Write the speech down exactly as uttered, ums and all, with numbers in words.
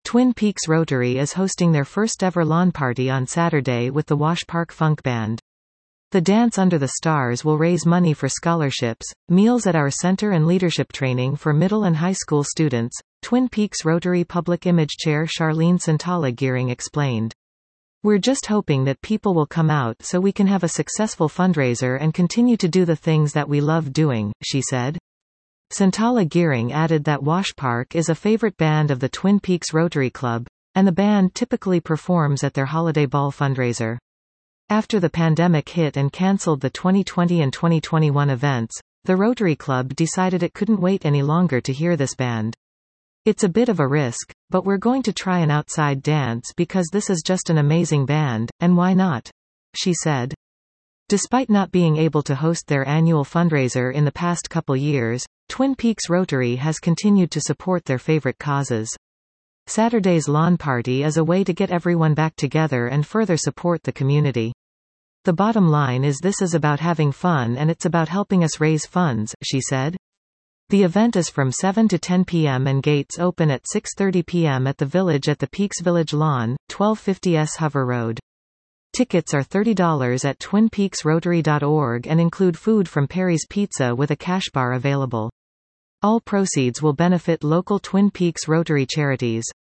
Twin Peaks Rotary is hosting their first-ever lawn party on Saturday with the Wash Park Funk Band. The Dance Under the Stars will raise money for scholarships, meals at our center and leadership training for middle and high school students, Twin Peaks Rotary Public Image Chair Charlene Santala-Gearing explained. We're just hoping that people will come out so we can have a successful fundraiser and continue to do the things that we love doing, she said. Santala-Gearing added that Wash Park is a favorite band of the Twin Peaks Rotary Club, and the band typically performs at their Holiday Ball fundraiser. After the pandemic hit and cancelled the twenty twenty and twenty twenty-one events, the Rotary Club decided it couldn't wait any longer to hear this band. It's a bit of a risk, but we're going to try an outside dance because this is just an amazing band, and why not? She said. Despite not being able to host their annual fundraiser in the past couple years, Twin Peaks Rotary has continued to support their favorite causes. Saturday's lawn party is a way to get everyone back together and further support the community. The bottom line is this is about having fun and it's about helping us raise funds, she said. The event is from seven to ten p m and gates open at six thirty p m at the Village at the Peaks Village Lawn, twelve fifty S Hover Road. Tickets are thirty dollars at twin peaks rotary dot org and include food from Perry's Pizza with a cash bar available. All proceeds will benefit local Twin Peaks Rotary charities.